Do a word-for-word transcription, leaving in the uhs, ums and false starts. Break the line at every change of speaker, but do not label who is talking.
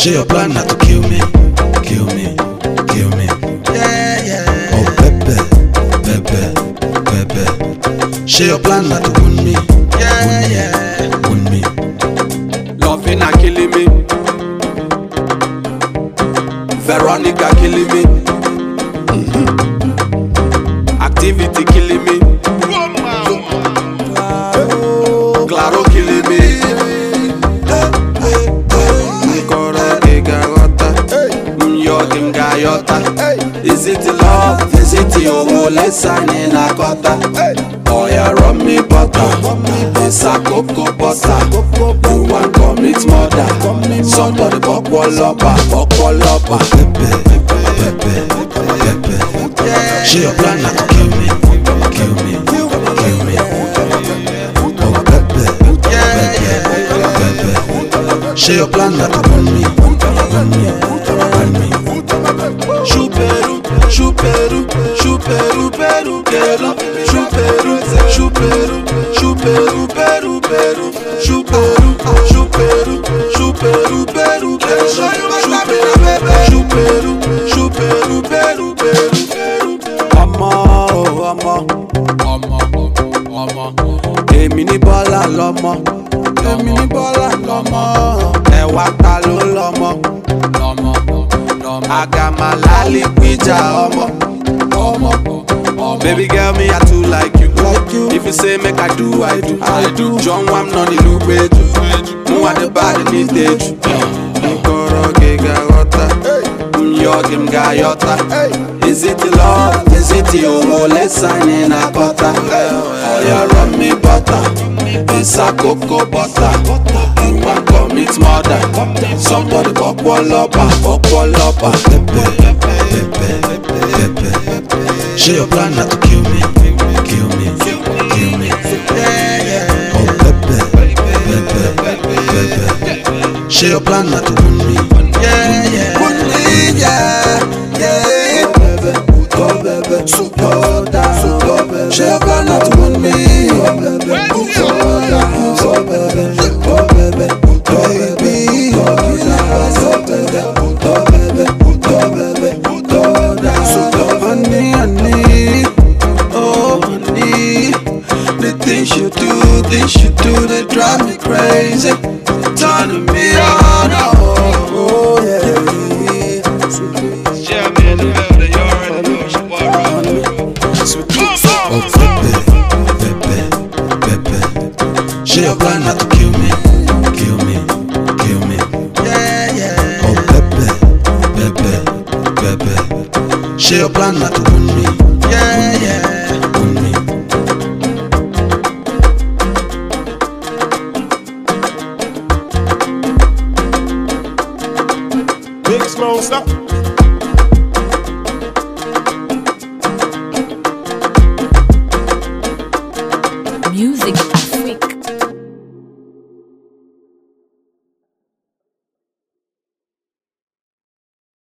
Share your plan not to kill me, kill me, kill me.
Yeah, yeah.
Oh baby, baby, baby. Share your plan not to wound me,
Yeah, yeah.
wound me.
Loving and killing me. Veronica killing me. Mm-hmm. Activity killing me. Claro killing me. Nkoro gegagota. Myodim gayota. Is it love? Is it your whole sign in a gutter? Oh yeah, run me butter. It's a cocoa butter. You want commit murder? Somebody buck wall up, buck wall up.
Baby, baby, baby. Share your plan not to kill me, kill me, kill me. Oh baby, baby, baby. Share your plan not to wound me, wound me, wound me.
Chuperu, chuperu, chuperu, peru, peru, chuperu, chuperu, chuperu, peru, peru, chuperu, chuperu, chuperu, peru, peru, chuperu, chuperu, peru, peru. Ọmọ o ọmọ, ọmọ ọmọ, èmi ní Bọ́lá lọ́mọ, èmi ní Bọ́lá lọ́mọ, ẹ̀wà ta ló lọ́mọ, lọ́mọ. Agamalali pija omo, omo, omo. Baby girl, me I too like you, like you. If you say make I do, I do, I do. John Wam no ni lupeju, mu ade body ni deju. Nkoro gegagota, myogim gayota. Is it love? Is it your whole sign in a gutter? Oh yeah, run me butter, it's a cocoa butter. You want commit murder? Somebody buck wall up, buck wall up.
Baby, baby, baby. Share your plan not to kill me, kill me, kill me. Oh baby, baby, baby. Share your plan not to wound me,
Yeah, yeah.
Wound me, yeah, yeah.
Oh, baby.
Super down, super baby. Share your plan not to wound me. Oh baby, super down, super baby. Oh baby, oh baby, oh baby, oh baby, oh baby, oh down, super honey, honey, oh honey. The things you do, things you do, they drive me crazy, turning me on, oh, oh yeah.
Yeah, man, the building, you already know it's your boy Rob.
oh baby, baby, baby. Share your plan not to kill me, kill me, kill me.
Yeah, yeah.
Oh baby, baby, baby. Share your plan not to wound me,